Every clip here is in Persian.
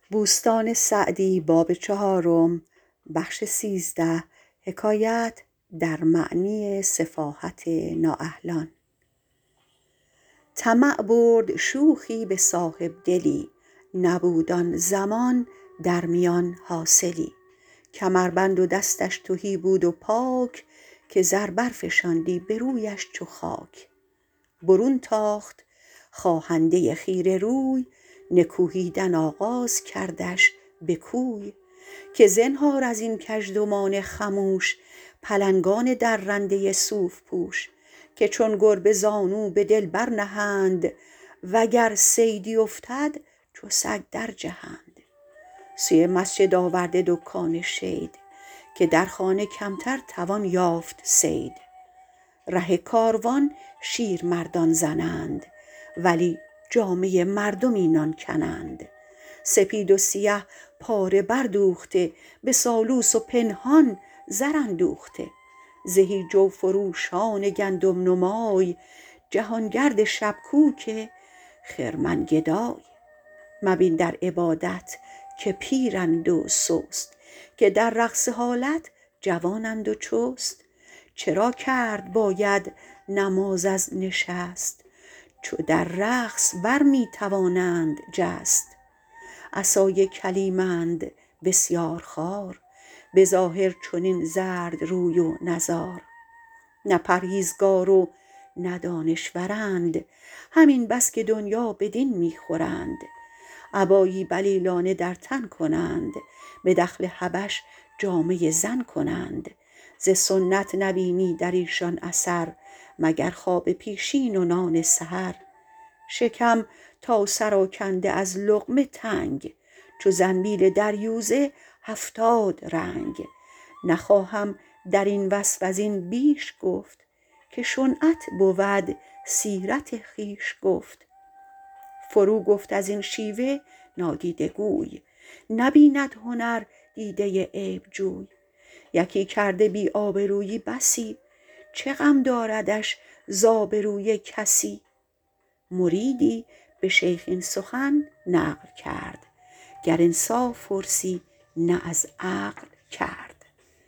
طمع برد شوخی به صاحبدلی، نبود آن زمان در میان حاصلی. کمربند و دستش تهی بود و پاک، که زر برفشاندی به رویش چو خاک. برون تاخت خواهنده خیره روی، نکوهیدن آغاز کردش به کوی. که زنهار از این کژدمان خموش، پلنگان درنده صوف پوش. که چون گربه زانو به دل بر نهند، وگر صیدی افتد چو سگ در جهند. سوی مسجد آورده دکان شید، که در خانه کمتر توان یافت صید. ره کاروان شیرمردان زنند، ولی جامه مردم اینان کنند. سپید و سیه پاره بردوخته، به سالوس و پنهان زر اندوخته. زهی جو فروشان گندم نمای، جهانگرد شب کوک خرمن گدای. مبین در عبادت که پیرند و سست، که در رقص حالت جوانند و چست. چرا کرد باید نماز از نشست، چو در رقص بر می توانند جست. عصای کلیمند بسیار خوار، به ظاهر چنین زرد روی و نزار. نه پرهیزگار و نه دانشورند، همین بس که دنیا بدین می خورند. عبایی بلیلانه در تن کنند، به دخل حبش جامه زن کنند. ز سنت نبینی در ایشان اثر، مگر خواب پیشین و نان سحر. شکم تا سراکنده از لقمه تنگ، چو زنبیل دریوزه 70 رنگ. نخواهم در این وصف از این بیش گفت، که شنعت بود سیرت خویش گفت. فرو گفت از این شیوه نادیده گوی، نبیند هنر دیده عیب جوی. یکی کرده بی آبرویی بسی، چه غم داردش ز آبروی کسی. مریدی به شیخ این سخن نقل کرد، گر انصاف پرسی نه از عقل کرد.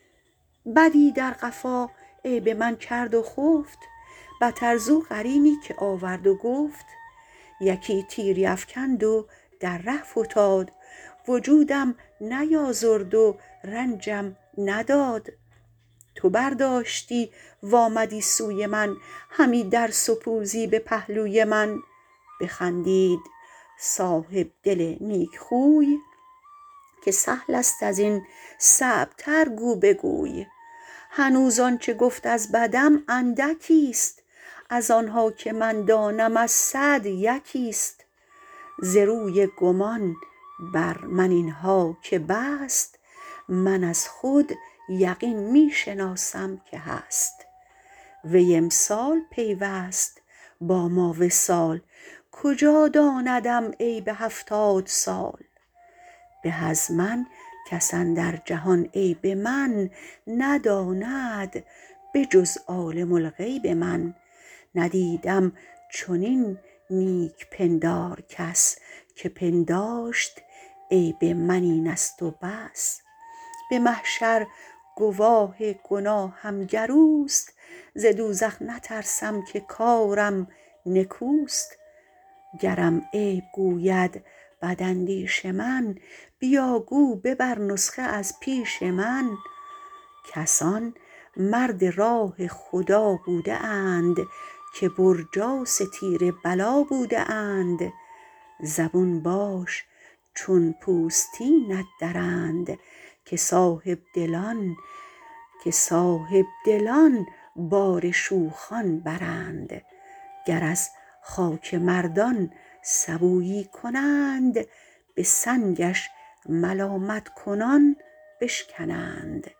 بدی در قفا عیب من کرد و خفت، بتر زو قرینی که آورد و گفت. یکی تیری افکند و در ره فتاد، وجودم نیازرد و رنجم نداد. تو برداشتی و آمدی سوی من، همی در سپوزی به پهلوی من. بخندید صاحبدل نیک خوی، که سهل است از این صعب تر گو بگوی. هنوز آنچه گفت از بدم اندکیست، از آنها که من دانم از 100 یکیست. ز روی گمان بر من اینها که بست، من از خود یقین می شناسم که هست. وی امسال پیوست با ما وصال، کجا داندم عیب 70 سال. به از من کس اندر جهان عیب من نداند، به جز عالم الغیب من. ندیدم چنین نیک پندار کس، که پنداشت عیب من این است و بس. به محشر گواه گناهم گر اوست، ز دوزخ نترسم که کارم نکوست. گرم عیب گوید بداندیش من، بیا گو ببر نسخه از پیش من. کسان مرد راه خدا بوده اند، که برجاس تیر بلا بوده اند. زبون باش چون پوستینت درند، که صاحبدلان بار شوخان برند. گر از خاک مردان سبویی کنند، به سنگش ملامت کنان بشکنند.